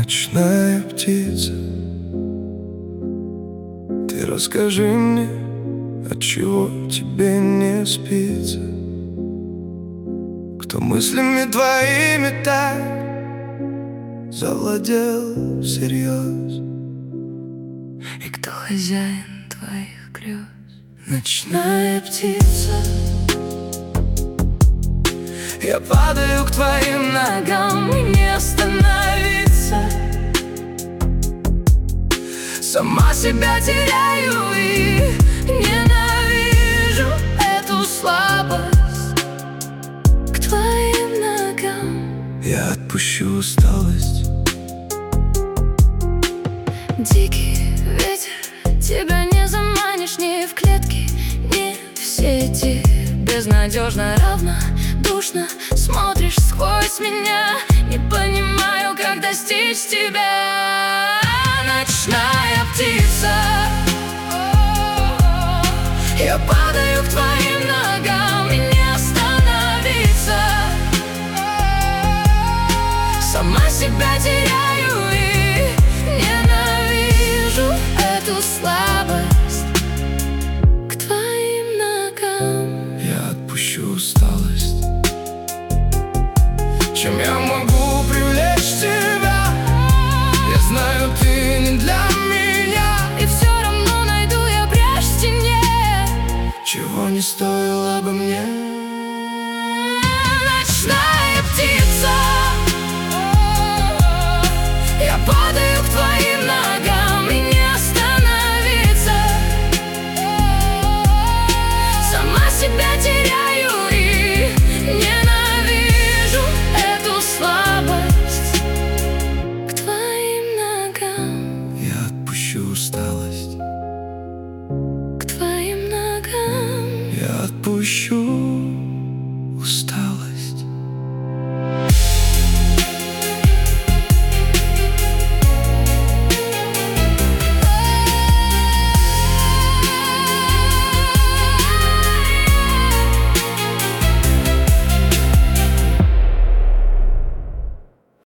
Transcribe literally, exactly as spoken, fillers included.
Ночная птица, ты расскажи мне, отчего тебе не спится? Кто мыслями твоими так завладел всерьез? И кто хозяин твоих грез? Ночная птица, я падаю к твоим ногам, и не остановиться. Сама себя теряю и ненавижу эту слабость. К твоим ногам я отпущу усталость. Дикий ветер, тебя не заманишь ни в клетки, ни в сети. Безнадежно, равнодушно смотришь сквозь меня. Не понимаю, как достичь тебя. Ночная птица, я падаю к твоим ногам, и не остановиться. Сама себя теряю и ненавижу эту слабость. К твоим ногам я отпущу усталость. Чем я могу привлечь тебя? Я знаю, ты не для меня, и все равно найду я брешь в стене. Чего не стоило бы мне. Ночная птица, я падаю к твоим ногам, и не остановиться. Сама себя теряю и ненавижу эту слабость. К твоим ногам я отпущу усталость. К твоим ногам я отпущу